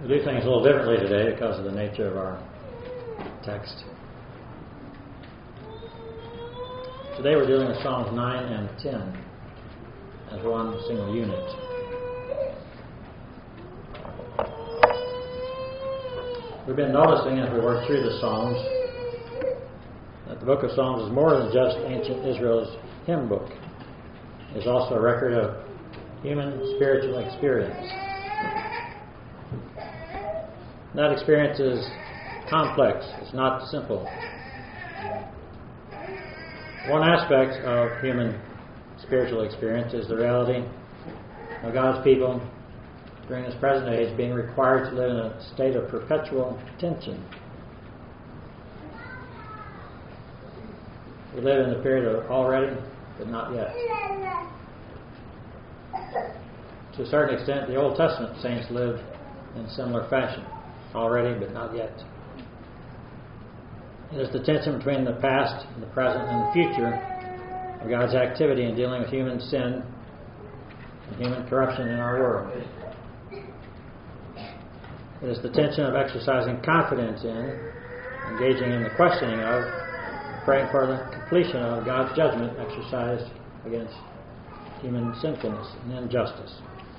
We do things a little differently today because of the nature of our text. Today we're dealing with Psalms 9 and 10 as one single unit. We've been noticing as we work through the Psalms that the book of Psalms is more than just ancient Israel's hymn book. It's also a record of human spiritual experience. That experience is complex. It's not simple. One aspect of human spiritual experience is the reality of God's people during this present age being required to live in a state of perpetual tension. We live in the period of already, but not yet. To a certain extent, the Old Testament saints lived in similar fashion. Already, but not yet. It is the tension between the past, the present, and the future of God's activity in dealing with human sin and human corruption in our world. It is the tension of exercising confidence in, engaging in the questioning of, praying for the completion of God's judgment exercised against human sinfulness and injustice.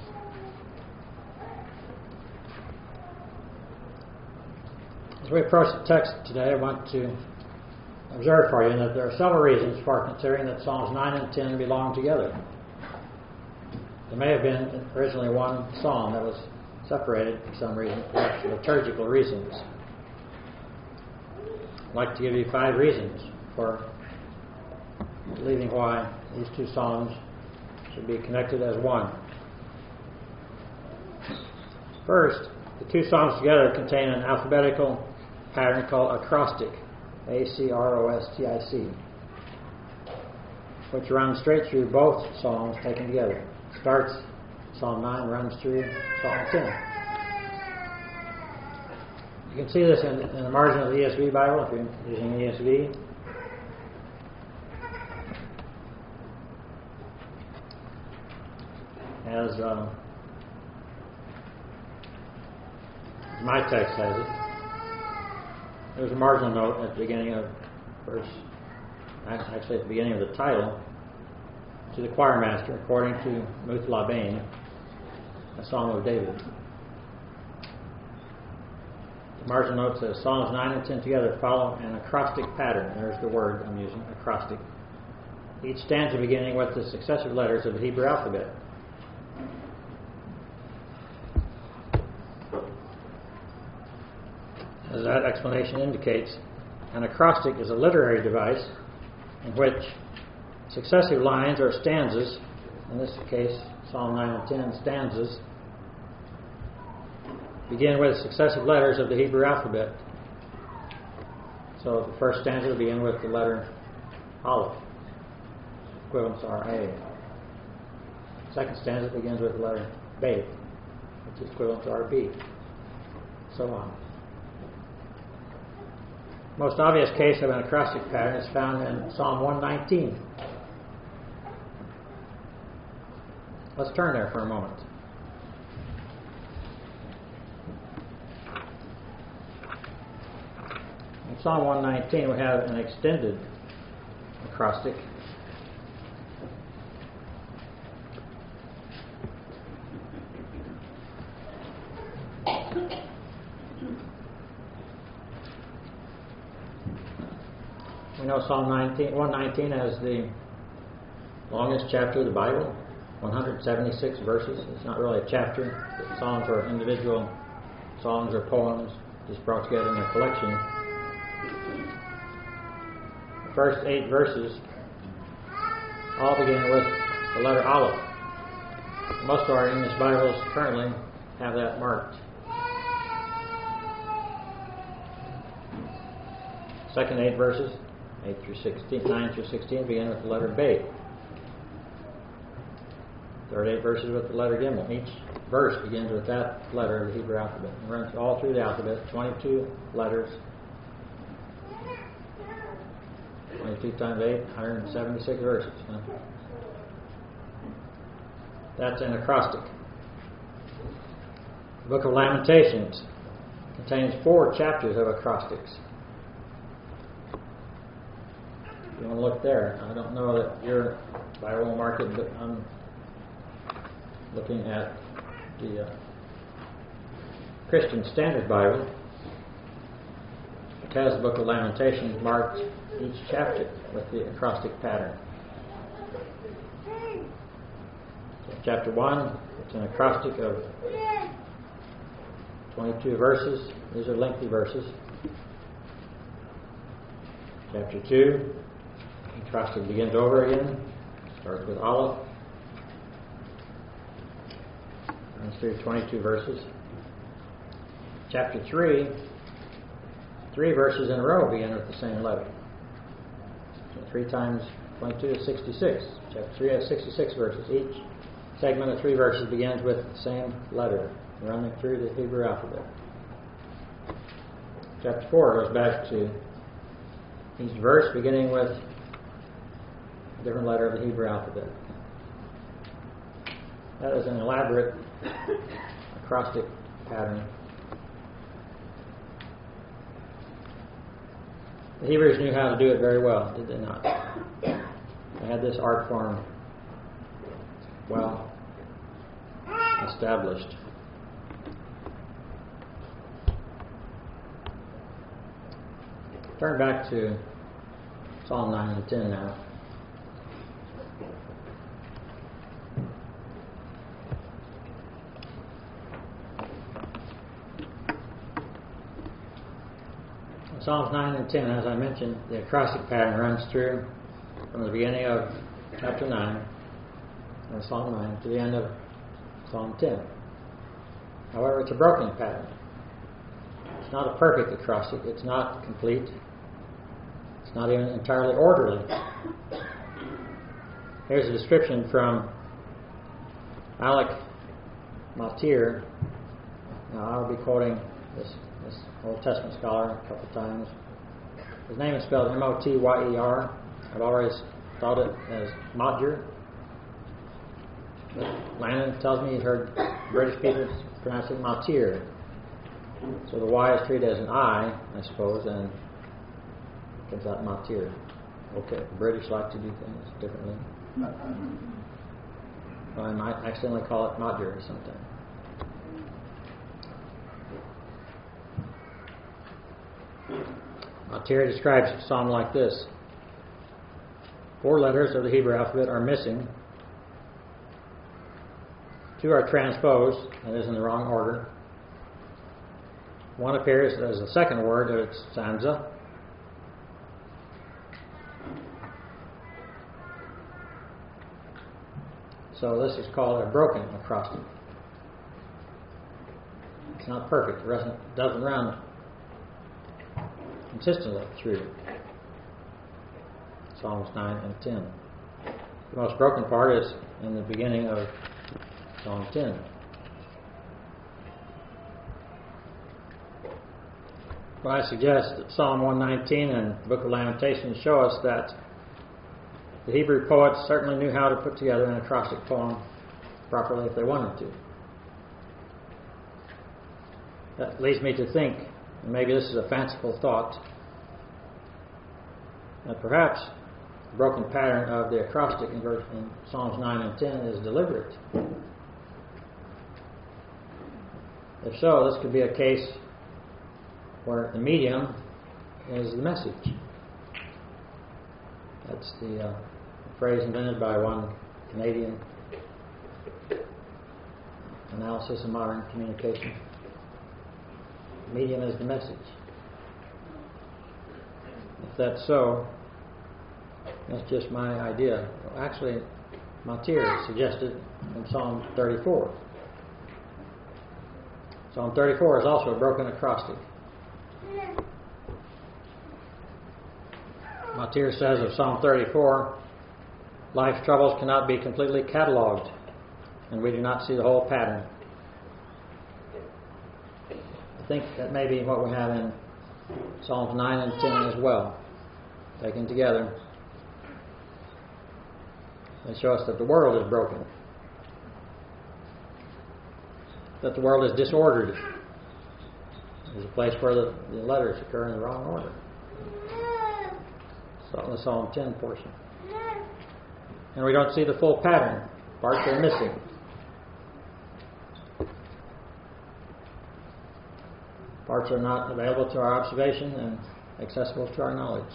As we approach the text today, I want to observe for you that there are several reasons for considering that Psalms 9 and 10 belong together. There may have been originally one psalm that was separated for some reason, perhaps liturgical reasons. I'd like to give you 5 reasons for believing why these 2 psalms should be connected as one. First, the 2 psalms together contain an alphabetical pattern called acrostic, A-C-R-O-S-T-I-C, which runs straight through both psalms taken together. Starts Psalm 9, runs through Psalm 10. You can see this in the margin of the ESV Bible if you're using ESV. As my text has it, there's a marginal note at the beginning of verse, actually at the beginning of the title, to the choir master, according to Muth Labain, a Psalm of David. The marginal note says, Psalms 9 and 10 together follow an acrostic pattern. There's the word I'm using, acrostic. Each stanza beginning with the successive letters of the Hebrew alphabet. As that explanation indicates, an acrostic is a literary device in which successive lines or stanzas, in this case Psalm 9 and 10 stanzas, begin with successive letters of the Hebrew alphabet. So the first stanza will begin with the letter Aleph, equivalent to our A. The second stanza begins with the letter Bet, which is equivalent to our B. So on. Most obvious case of an acrostic pattern is found in Psalm 119. Let's turn there for a moment. In Psalm 119 we have an extended acrostic. We know Psalm 119 as the longest chapter of the Bible, 176 verses. It's not really a chapter. The Psalms are individual songs or poems just brought together in a collection. The first 8 verses all begin with the letter Aleph. Most of our English Bibles currently have that marked. Second 8 verses, 9 through 16 begin with the letter Bet. Third 8 verses with the letter Gimel. Each verse begins with that letter of the Hebrew alphabet. It runs all through the alphabet, 22 letters. 22 times 8, 176 verses. Huh? That's an acrostic. The Book of Lamentations contains 4 chapters of acrostics. If you want to look there, I don't know that your Bible will mark it, but I'm looking at the Christian Standard Bible. It has the Book of Lamentations marked each chapter with the acrostic pattern. So chapter 1, it's an acrostic of 22 verses. These are lengthy verses. Chapter 2, the acrostic begins over again. Starts with Aleph. Runs through 22 verses. Chapter 3, 3 verses in a row begin with the same letter. So 3 times 22 is 66. Chapter 3 has 66 verses. Each segment of 3 verses begins with the same letter running through the Hebrew alphabet. Chapter 4 goes back to each verse beginning with a different letter of the Hebrew alphabet. That is an elaborate acrostic pattern. The Hebrews knew how to do it very well, did they not? They had this art form well established. Turn back to Psalm 9 and 10 now. Psalms 9 and 10, as I mentioned, the acrostic pattern runs through from the beginning of chapter 9, or Psalm 9, to the end of Psalm 10. However, it's a broken pattern. It's not a perfect acrostic. It's not complete. It's not even entirely orderly. Here's a description from Alec Motyer. Now, I'll be quoting this Old Testament scholar a couple of times. His name is spelled Motyer. I've always thought it as Motyer. But Landon tells me he's heard British people pronounce it Motyer. So the Y is treated as an I suppose, and it comes out Motyer. Okay, the British like to do things differently. Well, I might accidentally call it Motyer sometime. Motyer describes a psalm like this. 4 letters of the Hebrew alphabet are missing. 2 are transposed, that is in the wrong order. 1 appears as the second word of its stanza. So this is called a broken acrostic. It's not perfect. It doesn't run consistently through Psalms 9 and 10. The most broken part is in the beginning of Psalm 10. Well, I suggest that Psalm 119 and the Book of Lamentations show us that the Hebrew poets certainly knew how to put together an acrostic poem properly if they wanted to. That leads me to think, and maybe this is a fanciful thought, that perhaps the broken pattern of the acrostic in Psalms 9 and 10 is deliberate. If so, this could be a case where the medium is the message. That's the phrase invented by one Canadian analysis of modern communication. The medium is the message. If that's so, that's just my idea. Well, actually, Motyer suggested in Psalm 34. Psalm 34 is also a broken acrostic. Motyer says of Psalm 34, life's troubles cannot be completely cataloged, and we do not see the whole pattern. I think that may be what we have in Psalms 9 and 10 as well. Taken together, they show us that the world is broken. that the world is disordered. There's a place where the letters occur in the wrong order. So the Psalm 10 portion. And we don't see the full pattern. Parts are missing. Parts are not available to our observation and accessible to our knowledge.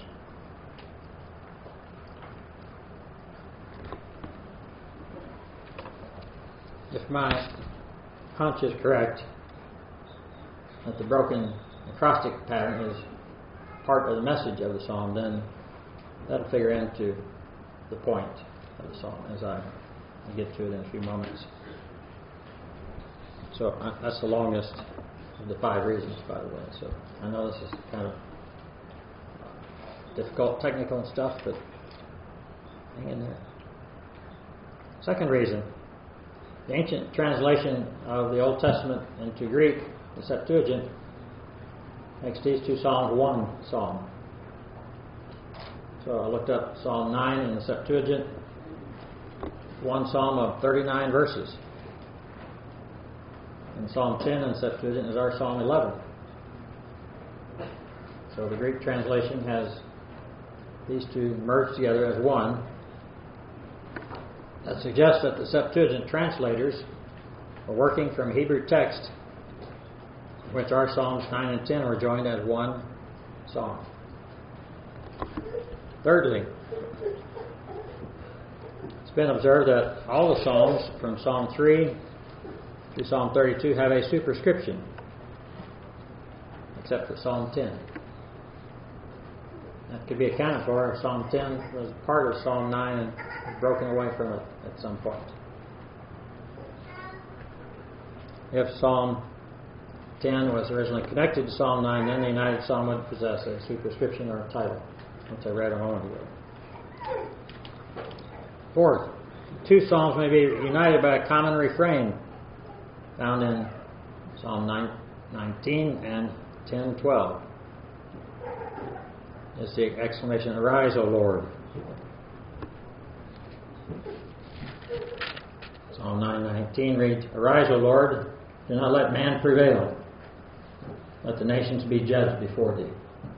If my hunch is correct, that the broken acrostic pattern is part of the message of the psalm, then that'll figure into the point of the psalm as I get to it in a few moments. So that's the longest of the 5 reasons, by the way. So I know this is kind of difficult technical stuff, but hang in there. Second reason, the ancient translation of the Old Testament into Greek, the Septuagint, makes these 2 psalms one psalm. So I looked up Psalm 9 in the Septuagint, one psalm of 39 verses. And Psalm 10 in the Septuagint is our Psalm 11. So the Greek translation has these 2 merged together as one. That suggests that the Septuagint translators were working from Hebrew text, which our Psalms 9 and 10 were joined as one psalm. Thirdly, it's been observed that all the Psalms from Psalm 3 to Psalm 32 have a superscription, except for Psalm 10. That could be accounted for. Psalm 10 was part of Psalm 9 and was broken away from it at some point. If Psalm 10 was originally connected to Psalm 9, then the united psalm would possess a superscription or a title, which I read a moment ago. Fourth, 2 psalms may be united by a common refrain found in Psalm 19 and 10:12. It's the exclamation, "Arise, O Lord." Psalm 9:19 reads, "Arise, O Lord, do not let man prevail. Let the nations be judged before thee."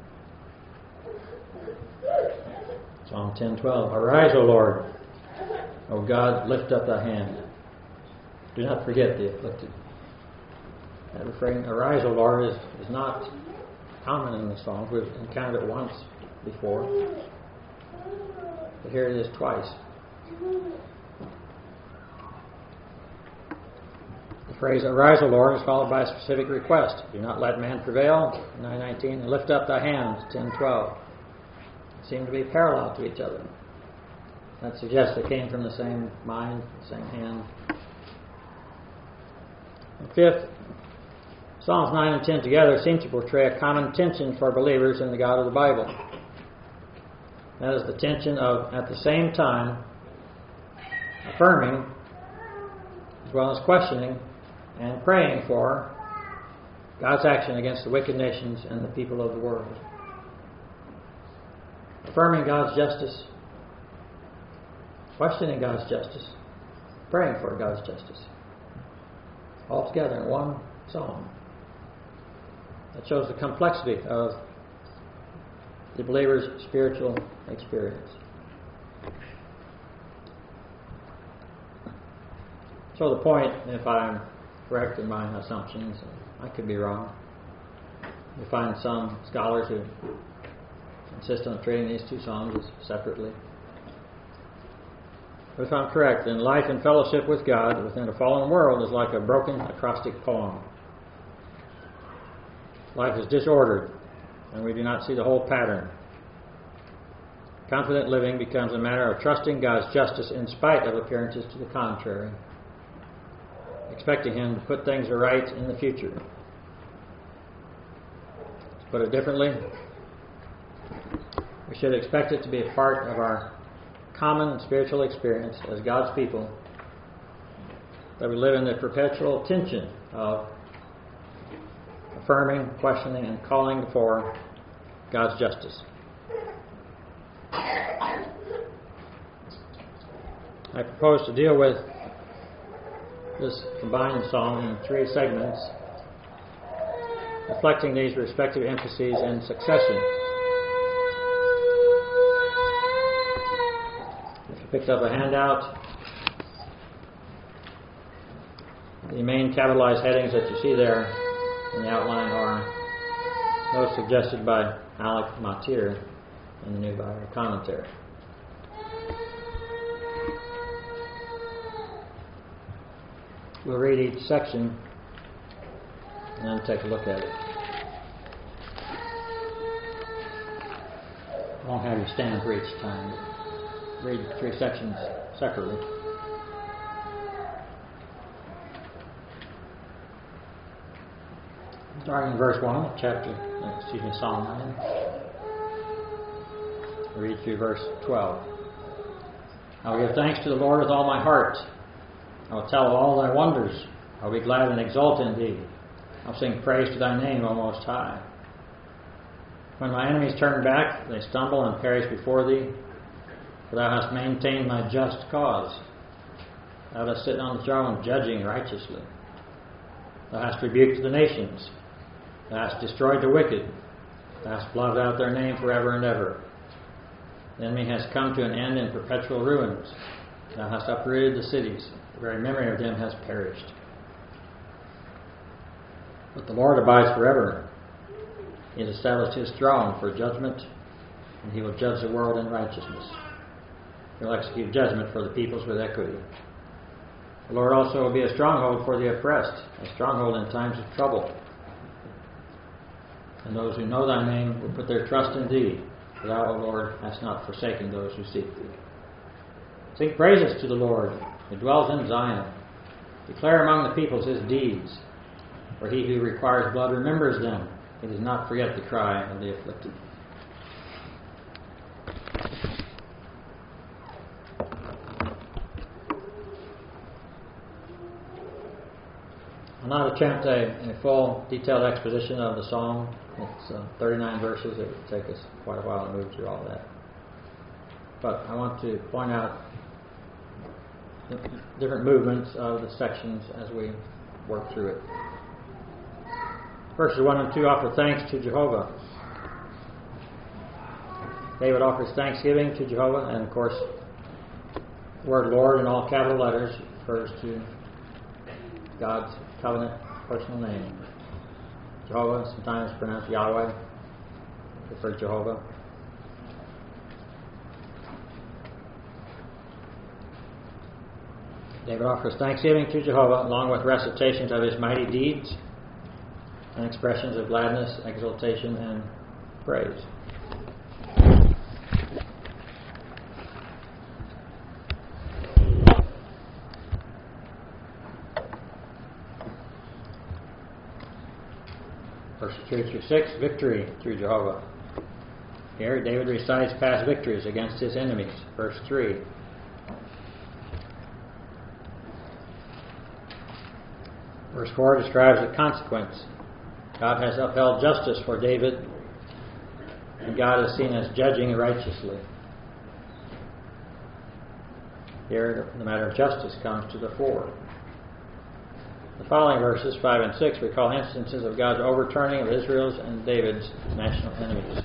Psalm 10:12, "Arise, O Lord, O God, lift up thy hand. Do not forget the afflicted." That refrain, "Arise, O Lord," is not common in the Psalms. We've encountered it once before, but here it is twice. The phrase, "Arise, O Lord," is followed by a specific request. Do not let man prevail, 9:19, and lift up thy hands, 10:12. Seem to be parallel to each other. That suggests they came from the same mind, the same hand. And fifth, Psalms 9 and 10 together seem to portray a common tension for believers in the God of the Bible. That is the tension of, at the same time, affirming as well as questioning and praying for God's action against the wicked nations and the people of the world. Affirming God's justice, questioning God's justice, praying for God's justice. All together in one psalm. That shows the complexity of the believer's spiritual experience. So the point, if I'm correct in my assumptions, I could be wrong. You find some scholars who insist on treating these 2 psalms as separately. But if I'm correct, then life in fellowship with God within a fallen world is like a broken acrostic poem. Life is disordered, and we do not see the whole pattern. Confident living becomes a matter of trusting God's justice in spite of appearances to the contrary, expecting Him to put things right in the future. To put it differently, we should expect it to be a part of our common spiritual experience as God's people, that we live in the perpetual tension of affirming, questioning, and calling for God's justice. I propose to deal with this combined psalm in 3 segments, reflecting these respective emphases in succession. If you picked up a handout, the main capitalized headings that you see there in the outline are those suggested by Alec Motyer in the New Bible Commentary. We'll read each section and then take a look at it. I won't have you stand for each time. Read 3 sections separately. Starting in verse 1 of Psalm 9. Read through verse 12. I will give thanks to the Lord with all my heart. I will tell of all thy wonders. I will be glad and exult in thee. I will sing praise to thy name, O Most High. When my enemies turn back, they stumble and perish before thee. For thou hast maintained my just cause. Thou dost sit on the throne, judging righteously. Thou hast rebuked the nations. Thou hast destroyed the wicked. Thou hast blotted out their name forever and ever. The enemy has come to an end in perpetual ruins. Thou hast uprooted the cities. The very memory of them has perished. But the Lord abides forever. He has established his throne for judgment, and he will judge the world in righteousness. He will execute judgment for the peoples with equity. The Lord also will be a stronghold for the oppressed, a stronghold in times of trouble. And those who know thy name will put their trust in thee, for thou, O Lord, hast not forsaken those who seek thee. Sing praises to the Lord, who dwells in Zion. Declare among the peoples his deeds. For he who requires blood remembers them. He does not forget the cry of the afflicted. I'll not attempt a full detailed exposition of the psalm. It's 39 verses. It would take us quite a while to move through all that. But I want to point out the different movements of the sections as we work through it. Verses 1 and 2 offer thanks to Jehovah. David offers thanksgiving to Jehovah, and of course, the word Lord in all capital letters refers to God's covenant personal name. Jehovah, sometimes pronounced Yahweh, refer to Jehovah. David offers thanksgiving to Jehovah along with recitations of his mighty deeds and expressions of gladness, exultation, and praise. Verses 3 through 6, victory through Jehovah. Here, David recites past victories against his enemies. Verse 3. Verse 4 describes the consequence. God has upheld justice for David, and God is seen as judging righteously. Here, the matter of justice comes to the fore. The following verses, 5 and 6, recall instances of God's overturning of Israel's and David's national enemies.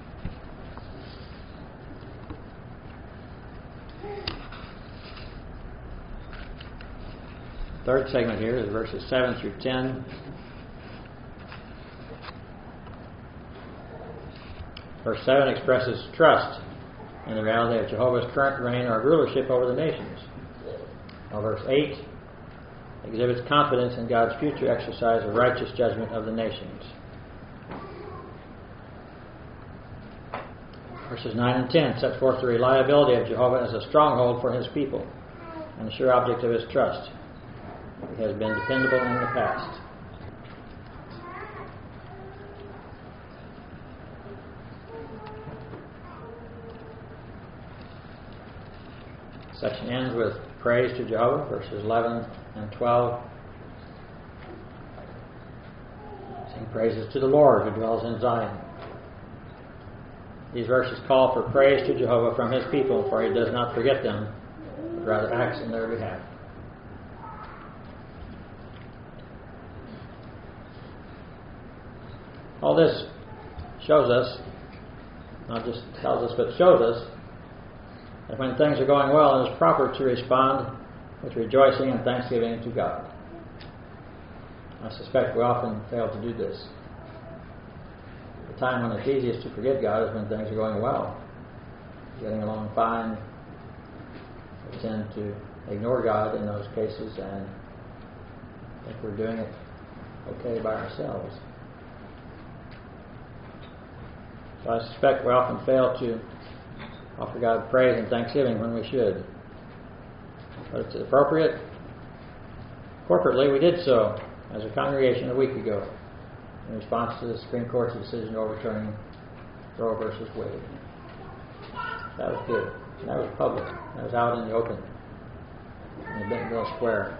The third segment here is verses 7 through 10. Verse 7 expresses trust in the reality of Jehovah's current reign or rulership over the nations. While verse 8 exhibits confidence in God's future exercise of righteous judgment of the nations. Verses 9 and 10 set forth the reliability of Jehovah as a stronghold for his people and a sure object of his trust. He has been dependable in the past. Section ends with praise to Jehovah, verses 11 and 12. Sing praises to the Lord who dwells in Zion. These verses call for praise to Jehovah from his people, for he does not forget them, but rather acts in their behalf. All this shows us, not just tells us, but shows us that when things are going well, it is proper to respond with rejoicing and thanksgiving to God. I suspect we often fail to do this. The time when it's easiest to forget God is when things are going well. Getting along fine. We tend to ignore God in those cases and think we're doing it okay by ourselves. So I suspect we often fail to offer God praise and thanksgiving when we should. But it's appropriate. Corporately, we did so as a congregation a week ago in response to the Supreme Court's decision overturning Roe versus Wade. That was good. That was public. That was out in the open in Bentonville Square.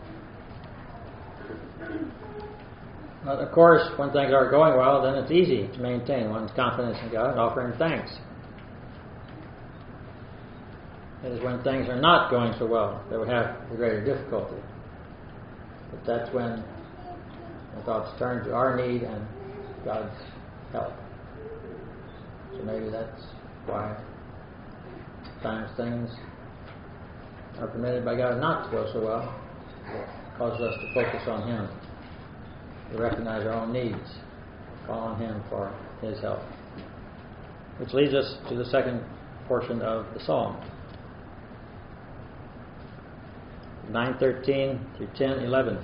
But of course, when things aren't going well, then it's easy to maintain one's confidence in God and offer Him thanks. It is when things are not going so well that we have the greater difficulty. But that's when our thoughts turn to our need and God's help. So maybe that's why sometimes things are permitted by God not to go so well. It causes us to focus on Him, to recognize our own needs, call on Him for His help. Which leads us to the second portion of the psalm. 9:13 through 10:11.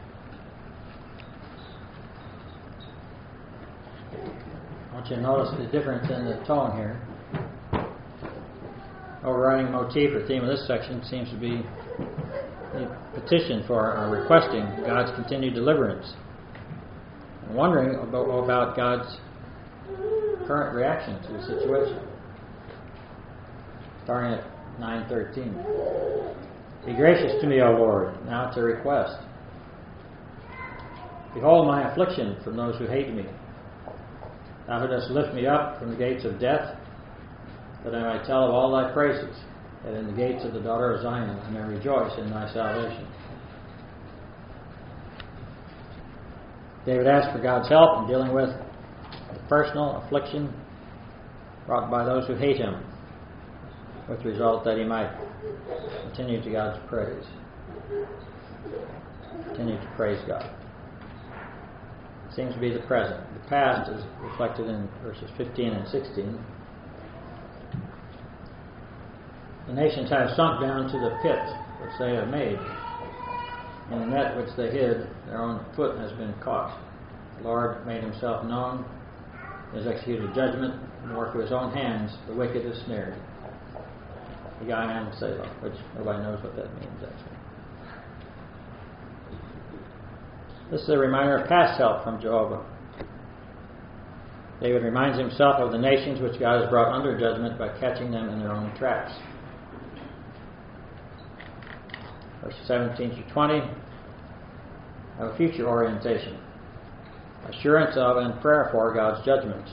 I want you to notice the difference in the tone here. Overriding motif or theme of this section seems to be the petition for or requesting God's continued deliverance. And wondering about God's current reaction to the situation. Starting at 9:13. Be gracious to me, O Lord. Now it's a request. Behold my affliction from those who hate me. Thou who dost lift me up from the gates of death, that I might tell of all thy praises, that in the gates of the daughter of Zion I may rejoice in thy salvation. David asked for God's help in dealing with the personal affliction brought by those who hate him, with the result that he might continue to God's praise. Continue to praise God. It seems to be the present. The past is reflected in verses 15 and 16. The nations have sunk down to the pit which they have made. In the net which they hid, their own foot has been caught. The Lord made himself known. He has executed judgment. In the work of his own hands, the wicked is snared. The guy and Selah, which nobody knows what that means actually. This is a reminder of past help from Jehovah. David reminds himself of the nations which God has brought under judgment by catching them in their own traps. Verses 17 through 20 have a future orientation. Assurance of and prayer for God's judgment.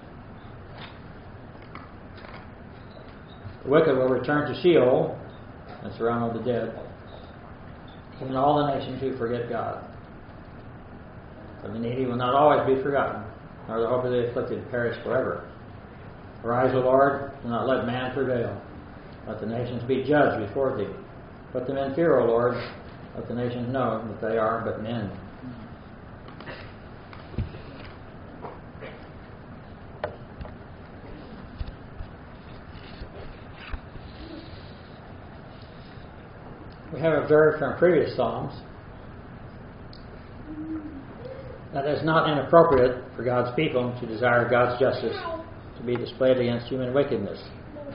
The wicked will return to Sheol, that's the realm of the dead, even all the nations who forget God. But the needy will not always be forgotten, nor the hope of the afflicted perish forever. Arise, O Lord, do not let man prevail. Let the nations be judged before thee. Put them in fear, O Lord. Let the nations know that they are but men. We have observed from previous Psalms that it is not inappropriate for God's people to desire God's justice to be displayed against human wickedness.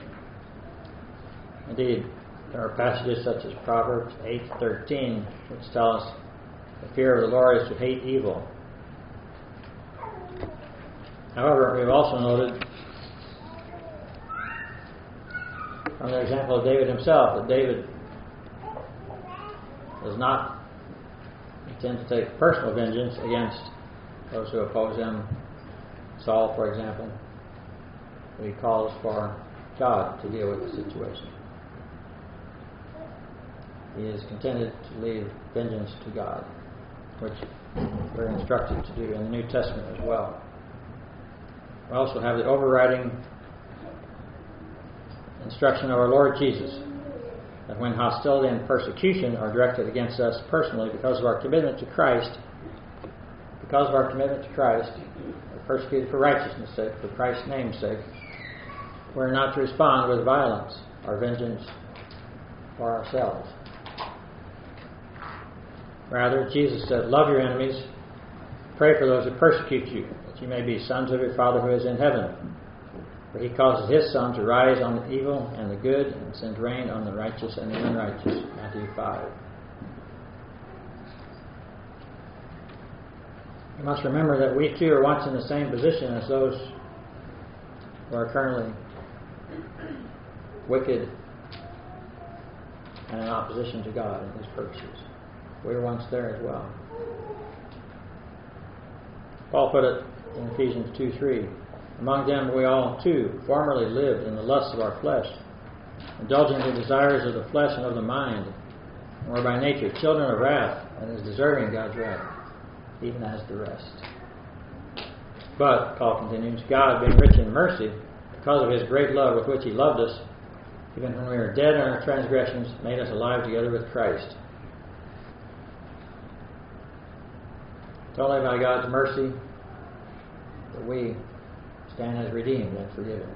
Indeed, there are passages such as Proverbs 8:13, which tell us the fear of the Lord is to hate evil. However, we've also noted from the example of David himself that David does not intend to take personal vengeance against those who oppose him. Saul, for example, he calls for God to deal with the situation. He is contented to leave vengeance to God, which we're instructed to do in the New Testament as well. We also have the overriding instruction of our Lord Jesus that when hostility and persecution are directed against us personally because of our commitment to Christ, we're persecuted for righteousness' sake, for Christ's name's sake, we're not to respond with violence or vengeance for ourselves. Rather, Jesus said, love your enemies, pray for those who persecute you, that you may be sons of your Father who is in heaven. For he causes his sun to rise on the evil and the good, and sends rain on the righteous and the unrighteous. Matthew 5. You must remember that we too are once in the same position as those who are currently wicked and in opposition to God and his purposes. We were once there as well. Paul put it in Ephesians 2:3. Among them we all too formerly lived in the lusts of our flesh, indulging the desires of the flesh and of the mind, and were by nature children of wrath, and as deserving God's wrath, even as the rest. But, Paul continues, God, being rich in mercy, because of his great love with which he loved us, even when we were dead in our transgressions, made us alive together with Christ. It's only by God's mercy that we stand as redeemed and forgiven.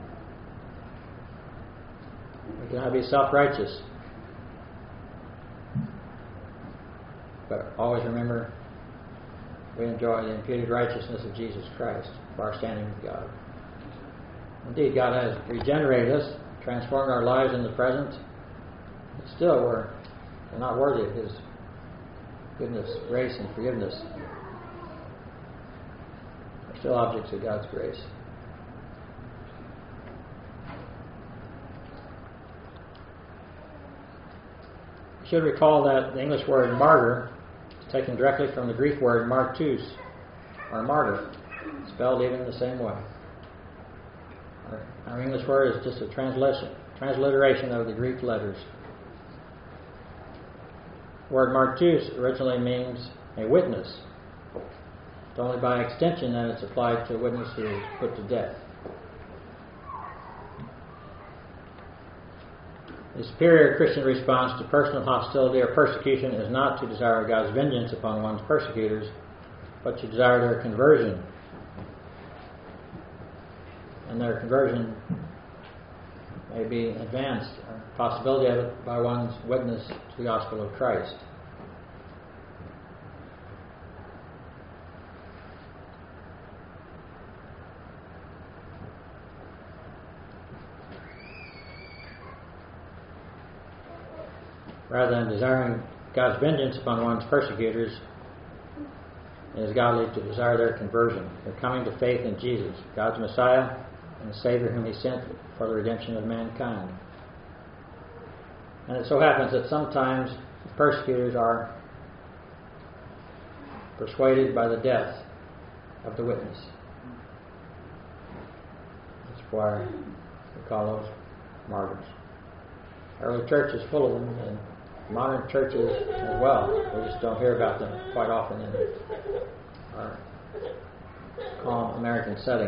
We cannot be self-righteous, but always remember we enjoy the imputed righteousness of Jesus Christ for our standing with God. Indeed, God has regenerated us, transformed our lives in the present, but still we're not worthy of his goodness, grace, and forgiveness. We're still objects of God's grace. You should recall that the English word martyr is taken directly from the Greek word martus, or martyr, spelled even the same way. Our English word is just a transliteration of the Greek letters. The word martus originally means a witness. It's only by extension that it's applied to a witness who is put to death. The superior Christian response to personal hostility or persecution is not to desire God's vengeance upon one's persecutors, but to desire their conversion. And their conversion may be advanced, or possibility of it, by one's witness to the gospel of Christ. Rather than desiring God's vengeance upon one's persecutors, it is godly to desire their conversion, their coming to faith in Jesus, God's Messiah, and the Savior whom he sent for the redemption of mankind. And it so happens that sometimes the persecutors are persuaded by the death of the witness. That's why we call those martyrs. The early church is full of them, and modern churches as well. We just don't hear about them quite often in our calm American setting.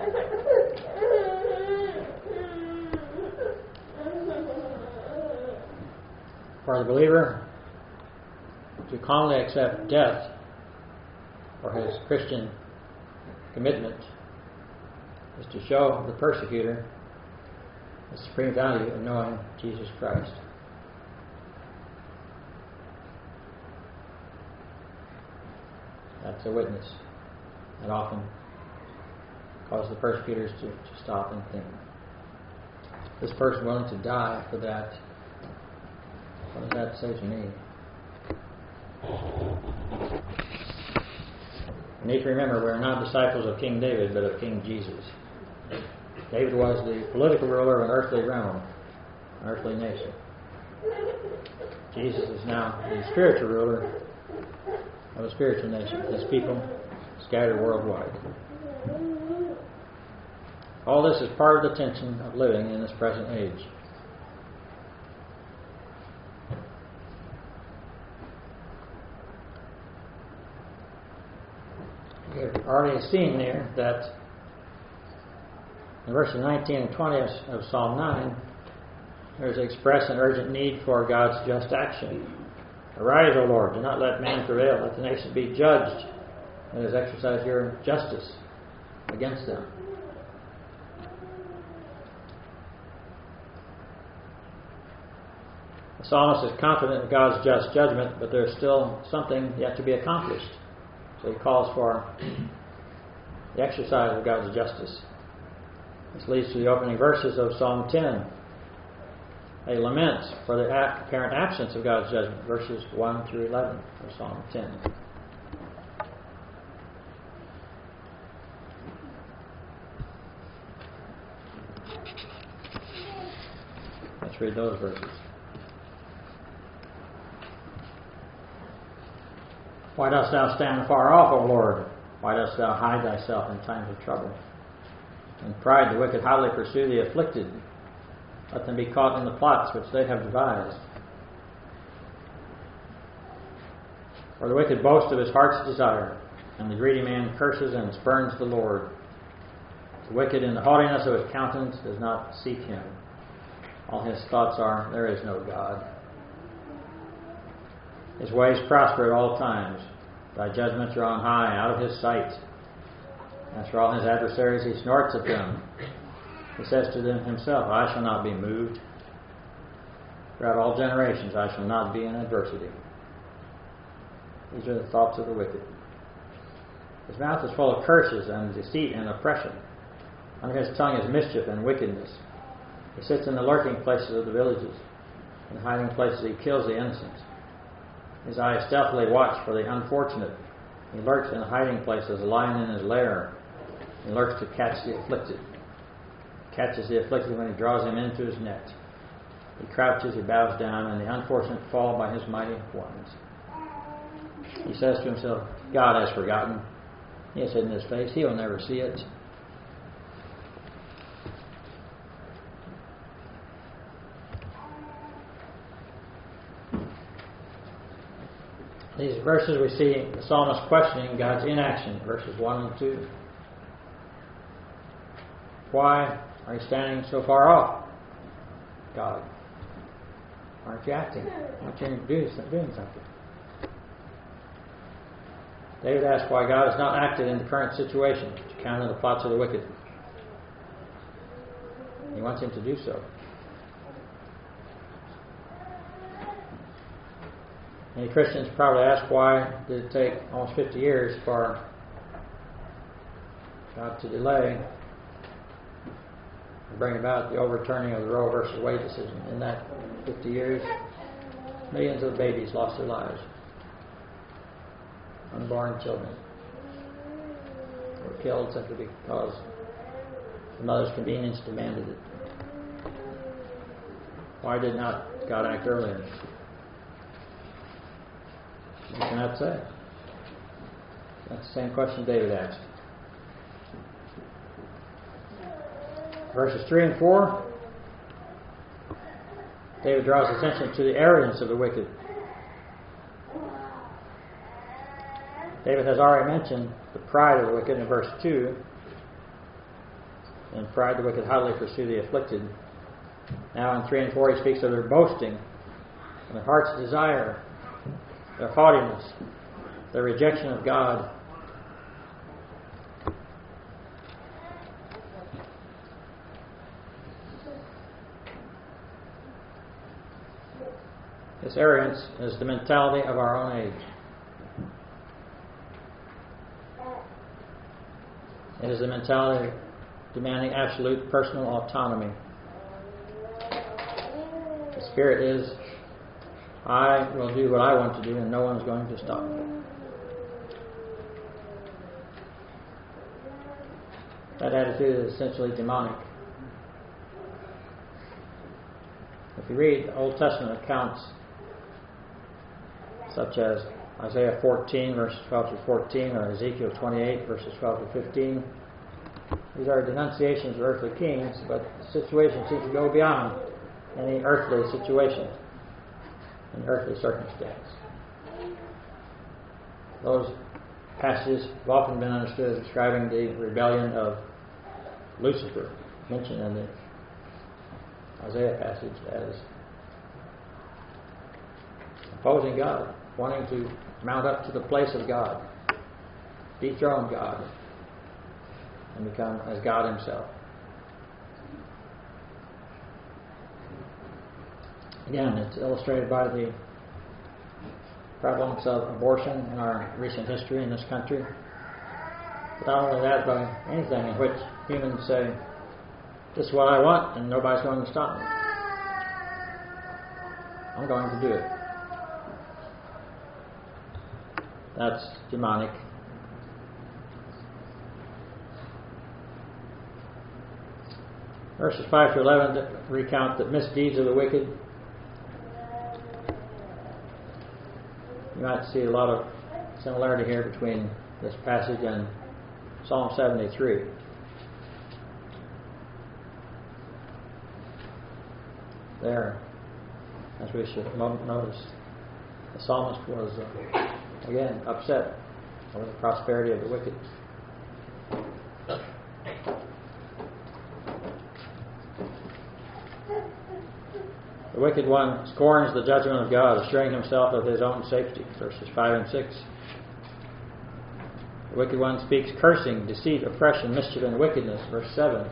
For the believer to calmly accept death for his Christian commitment is to show the persecutor the supreme value of knowing Jesus Christ. That's a witness that often causes the persecutors to stop and think. This person willing to die for that, what does that say to me? We need to remember we're not disciples of King David, but of King Jesus. David was the political ruler of an earthly realm, an earthly nation. Jesus is now the spiritual ruler of a spiritual nation, his people scattered worldwide. All this is part of the tension of living in this present age. We have already seen there that In verses 19 and 20 of Psalm 9, there's expressed an urgent need for God's just action. Arise, O Lord, do not let man prevail. Let the nations be judged. Let us exercise your justice against them. The psalmist is confident of God's just judgment, but there's still something yet to be accomplished. So he calls for the exercise of God's justice. This leads to the opening verses of Psalm 10. A lament for the apparent absence of God's judgment, verses 1 through 11 of Psalm 10. Let's read those verses. Why dost thou stand far off, O Lord? Why dost thou hide thyself in times of trouble? In pride the wicked hotly pursue the afflicted. Let them be caught in the plots which they have devised. For the wicked boasts of his heart's desire, and the greedy man curses and spurns the Lord. The wicked in the haughtiness of his countenance does not seek him. All his thoughts are, there is no God. His ways prosper at all times. Thy judgments are on high, out of his sight. As for all his adversaries, he snorts at them. He says to them himself, I shall not be moved. Throughout all generations I shall not be in adversity. These are the thoughts of the wicked. His mouth is full of curses and deceit and oppression. Under his tongue is mischief and wickedness. He sits in the lurking places of the villages. In hiding places he kills the innocent. His eyes stealthily watch for the unfortunate. He lurks in hiding places, a lion in his lair. He lurks to catch the afflicted. Catches the afflicted when he draws him into his net. He crouches, he bows down, and the unfortunate fall by his mighty ones. He says to himself, God has forgotten. He has hidden his face. He will never see it. These verses we see the psalmist questioning God's inaction, verses 1 and 2. Why are you standing so far off, God? Aren't you acting? Aren't you doing something? David asks why God has not acted in the current situation to counter the plots of the wicked. He wants him to do so. Many Christians probably ask why did it take almost 50 years for God to delay and bring about the overturning of the Roe versus Wade decision. In that 50 years, millions of babies lost their lives. Unborn children were killed simply because the mother's convenience demanded it. Why did not God act earlier? You cannot say. That's the same question David asked. Verses 3 and 4, David draws attention to the arrogance of the wicked. David has already mentioned the pride of the wicked in verse 2. In pride, the wicked hotly pursue the afflicted. Now in 3 and 4, he speaks of their boasting and their heart's desire, their haughtiness, their rejection of God. This arrogance is the mentality of our own age. It is the mentality demanding absolute personal autonomy. The spirit is, I will do what I want to do and no one is going to stop me. That attitude is essentially demonic. If you read Old Testament accounts such as Isaiah 14 verses 12 to 14 or Ezekiel 28 verses 12 to 15, these are denunciations of earthly kings, but the situation seems to go beyond any earthly situation, an earthly circumstance. Those passages have often been understood as describing the rebellion of Lucifer, mentioned in the Isaiah passage as opposing God, wanting to mount up to the place of God, dethrone God, and become as God Himself. Again, it's illustrated by the prevalence of abortion in our recent history in this country. But not only that, by anything in which humans say, this is what I want and nobody's going to stop me. I'm going to do it. That's demonic. Verses 5 to 11 recount the misdeeds of the wicked. You might see a lot of similarity here between this passage and Psalm 73. There, as we should notice, the psalmist was again upset over the prosperity of the wicked. The wicked one scorns the judgment of God, assuring himself of his own safety. Verses 5 and 6. The wicked one speaks cursing, deceit, oppression, mischief, and wickedness. Verse 7.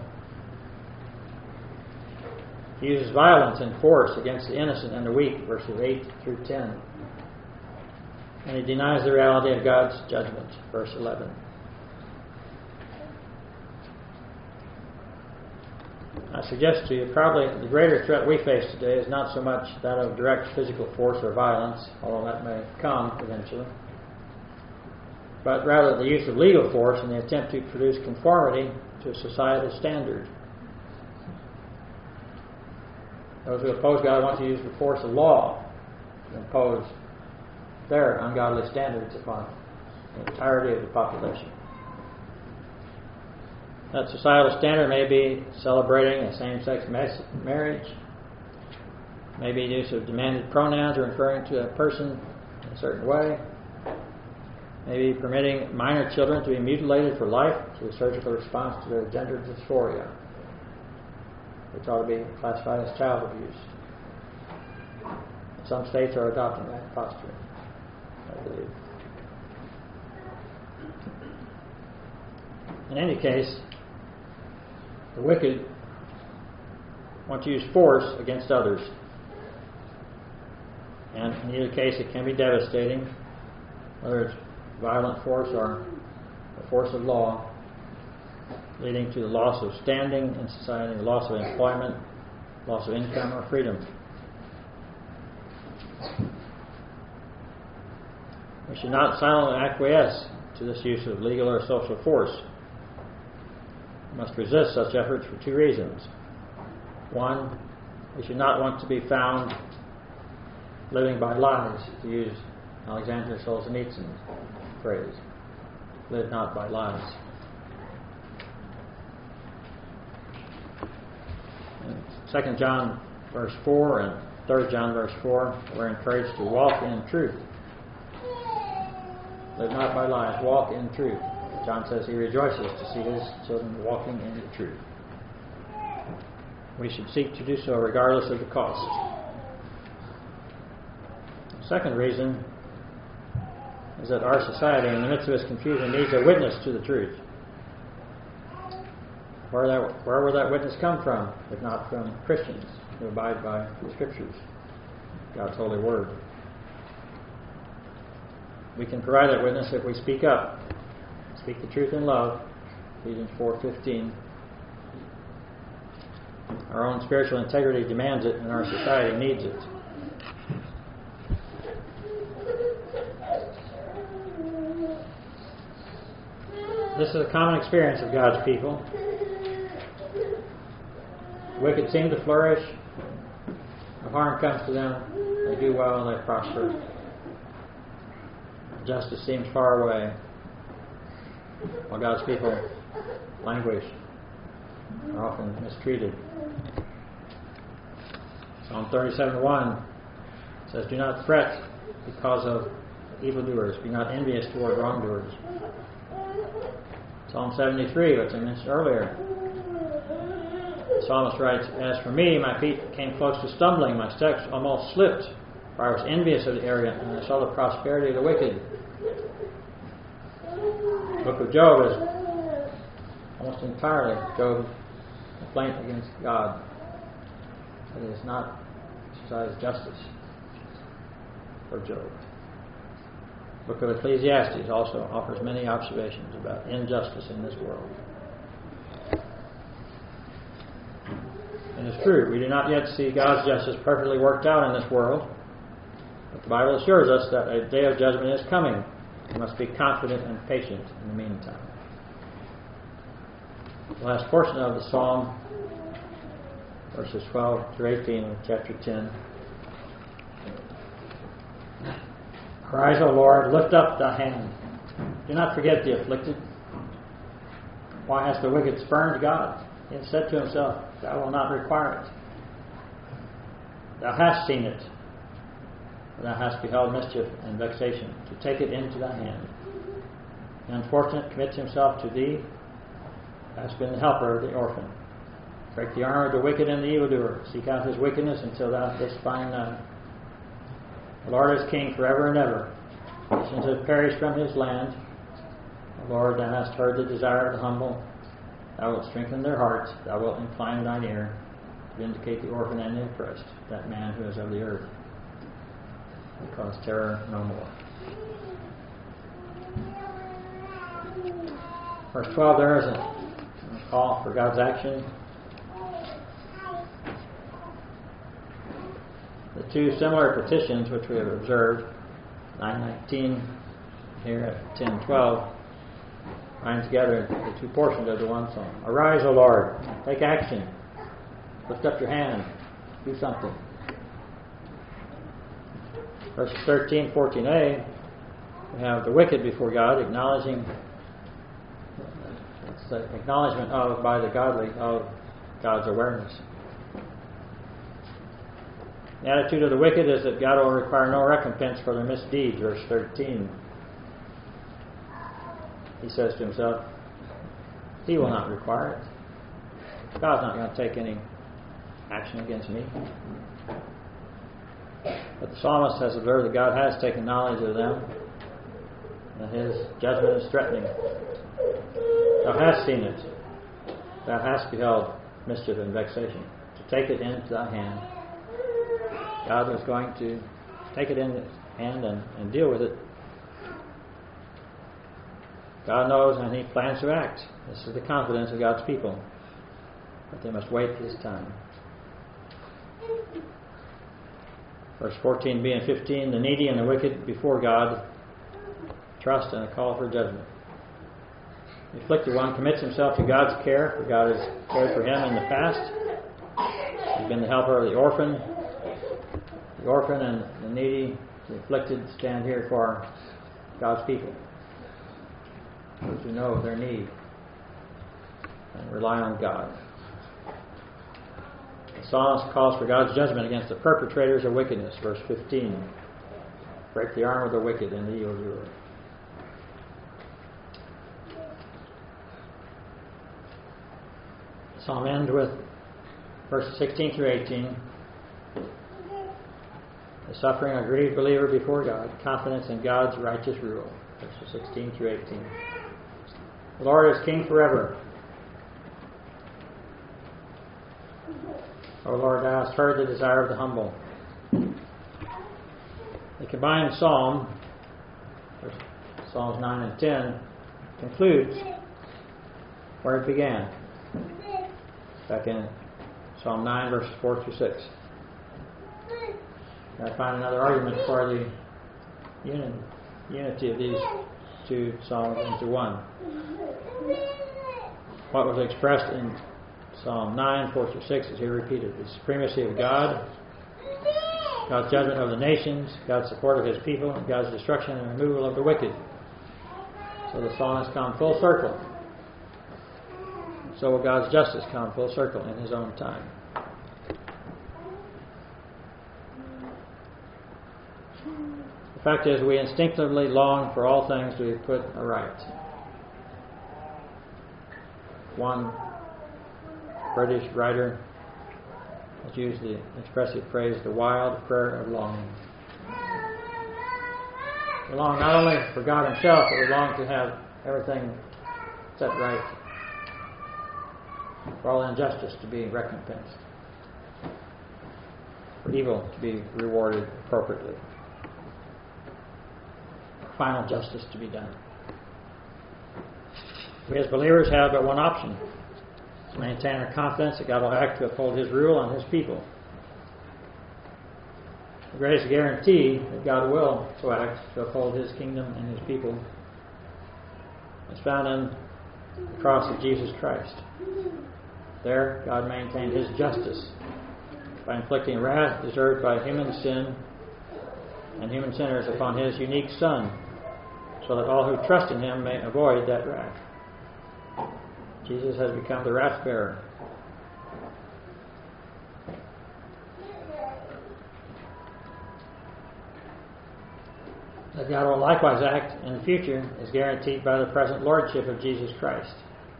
He uses violence and force against the innocent and the weak. Verses 8 through 10. And he denies the reality of God's judgment. Verse 11. I suggest to you probably the greater threat we face today is not so much that of direct physical force or violence, although that may come eventually, but rather the use of legal force in the attempt to produce conformity to a societal standard. Those who oppose God want to use the force of law to impose their ungodly standards upon the entirety of the population. That societal standard may be celebrating a same-sex marriage, maybe use of demanded pronouns or referring to a person in a certain way, maybe permitting minor children to be mutilated for life through surgical response to their gender dysphoria, which ought to be classified as child abuse. Some states are adopting that posture, I believe. In any case, the wicked want to use force against others. And in either case, it can be devastating, whether it's violent force or the force of law, leading to the loss of standing in society, the loss of employment, loss of income or freedom. We should not silently acquiesce to this use of legal or social force. We must resist such efforts for two reasons. One, we should not want to be found living by lies, to use Alexander Solzhenitsyn's phrase. Live not by lies. In 2 John verse 4 and 3 John verse 4, we're encouraged to walk in truth. Live not by lies, walk in truth. John says he rejoices to see his children walking in the truth. We should seek to do so regardless of the cost. The second reason is that our society, in the midst of its confusion, needs a witness to the truth. Where will that witness come from, if not from Christians who abide by the Scriptures, God's holy word? We can provide that witness if we speak up. Speak the truth in love, Ephesians 4:15. Our own spiritual integrity demands it, and our society needs it. This is a common experience of God's people. The wicked seem to flourish. No harm comes to them. They do well and they prosper. Justice seems far away, while God's people languish, are often mistreated. Psalm 37:1 says, "Do not fret because of evildoers. Be not envious toward wrongdoers." Psalm 73, which I mentioned earlier, psalmist writes, "As for me, my feet came close to stumbling, my steps almost slipped, for I was envious of the arrogant, and I saw the prosperity of the wicked." The book of Job is almost entirely Job's complaint against God, that he has not exercised justice for Job. The book of Ecclesiastes also offers many observations about injustice in this world. And it's true, we do not yet see God's justice perfectly worked out in this world, but the Bible assures us that a day of judgment is coming. We must be confident and patient in the meantime. The last portion of the psalm, verses 12 through 18 of chapter 10. "Arise, O Lord, lift up thy hand. Do not forget the afflicted. Why has the wicked spurned God? He has said to himself, Thou wilt not require it. Thou hast seen it, and thou hast beheld mischief and vexation, to take it into thy hand. The unfortunate commits himself to thee, thou hast been the helper of the orphan. Break the arm of the wicked and the evildoer. Seek out his wickedness until thou dost find none. The Lord is king forever and ever. Nations have perished from his land. O Lord, thou hast heard the desire of the humble. Thou wilt strengthen their hearts. Thou wilt incline thine ear to vindicate the orphan and the oppressed, that man who is of the earth, and cause terror no more." Verse 12, there is a call for God's action. The two similar petitions which we have observed, 9:19 here at 10:12, bind together the two portions of the one psalm. Arise, O Lord, take action. Lift up your hand. Do something. Verses 13, 14a, we have the wicked before God, acknowledging, it's the acknowledgement of, by the godly, of God's awareness. The attitude of the wicked is that God will require no recompense for their misdeeds. Verse 13. He says to himself, He will not require it. God's not going to take any action against me. But the psalmist has observed that God has taken knowledge of them, and that His judgment is threatening. Thou hast seen it. Thou hast beheld mischief and vexation. To take it into thy hand. God was going to take it in his hand and deal with it. God knows and He plans to act. This is the confidence of God's people. But they must wait His time. Verse 14b and 15, the needy and the wicked before God trust and a call for judgment. The afflicted one commits himself to God's care, for God has cared for him in the past. He's been the helper of the orphan. The orphan and the needy, the afflicted, stand here for God's people, those who know their need and rely on God. The psalmist calls for God's judgment against the perpetrators of wickedness. Verse 15. Break the arm of the wicked and the evildoer. The psalm ends with verses 16 through 18. The suffering of a grieved believer before God, confidence in God's righteous rule. Verses 16 through 18. The Lord is king forever. O Lord, thou hast heard the desire of the humble. The combined psalm, Psalms 9 and 10, concludes where it began. Back in Psalm 9, verses 4 through 6. I find another argument for the unity of these two psalms into one. What was expressed in Psalm 9, 4 through 6 is here repeated. The supremacy of God, God's judgment of the nations, God's support of His people, and God's destruction and removal of the wicked. So the psalm has come full circle. So will God's justice come full circle in His own time. The fact is, we instinctively long for all things to be put aright. One British writer has used the expressive phrase, the wild prayer of longing. We long not only for God Himself, but we long to have everything set right, for all injustice to be recompensed, for evil to be rewarded appropriately, for final justice to be done. We as believers have but one option: to maintain our confidence that God will act to uphold His rule on His people. The greatest guarantee that God will so act to uphold His kingdom and His people is found in the cross of Jesus Christ. There, God maintained His justice by inflicting wrath deserved by human sin and human sinners upon His unique Son, so that all who trust in Him may avoid that wrath. Jesus has become the wrath bearer. That God will likewise act in the future is guaranteed by the present lordship of Jesus Christ.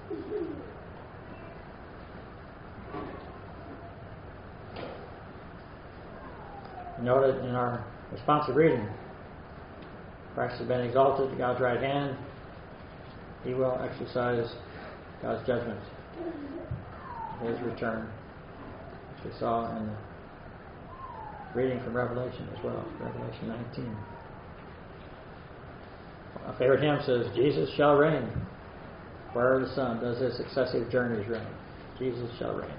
Noted in our responsive reading, Christ has been exalted to God's right hand. He will exercise God's judgment, His return, as we saw in the reading from Revelation as well, Revelation 19. A favorite hymn says, Jesus shall reign. Wherever the sun does his successive journeys reign, Jesus shall reign.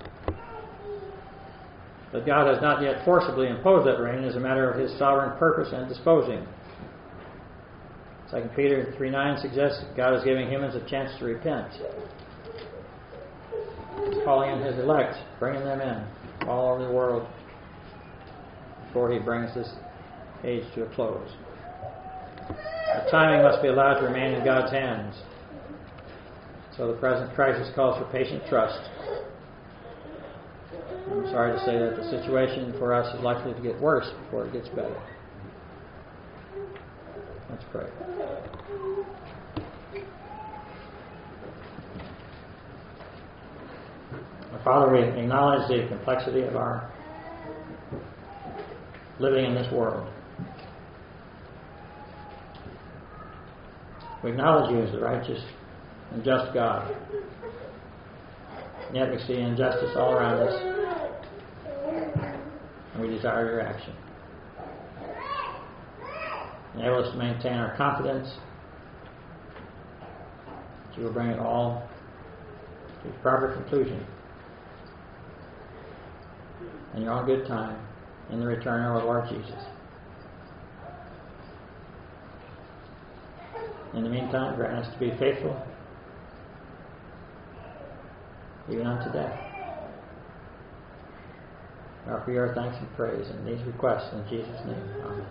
But God has not yet forcibly imposed that reign as a matter of His sovereign purpose and disposing. 2 Peter 3:9 suggests that God is giving humans a chance to repent. He's calling in His elect, bringing them in all over the world before He brings this age to a close. The timing must be allowed to remain in God's hands. So the present crisis calls for patient trust. I'm sorry to say that the situation for us is likely to get worse before it gets better. Let's pray. Our Father, we acknowledge the complexity of our living in this world. We acknowledge You as the righteous and just God. And yet we see injustice all around us, and we desire Your action. Enable us to maintain our confidence that You will bring it all to its proper conclusion in Your own good time, in the return of our Lord Jesus. In the meantime, grant us to be faithful even unto death. We offer You our thanks and praise in these requests in Jesus' name. Amen.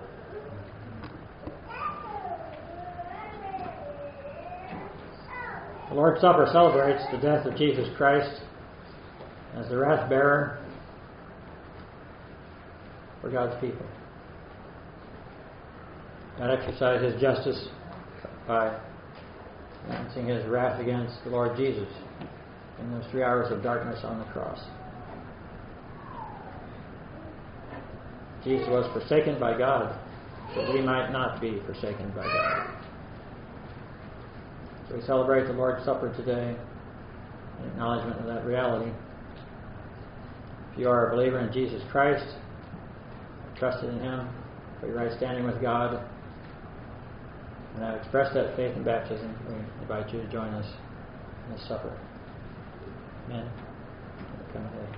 The Lord's Supper celebrates the death of Jesus Christ as the wrath bearer for God's people. God exercised His justice by announcing His wrath against the Lord Jesus in those 3 hours of darkness on the cross. Jesus was forsaken by God, so we might not be forsaken by God. So we celebrate the Lord's Supper today in acknowledgement of that reality. If you are a believer in Jesus Christ, trusted in Him for your right standing with God, and have expressed that faith in baptism, we invite you to join us in this supper. Amen. Come ahead.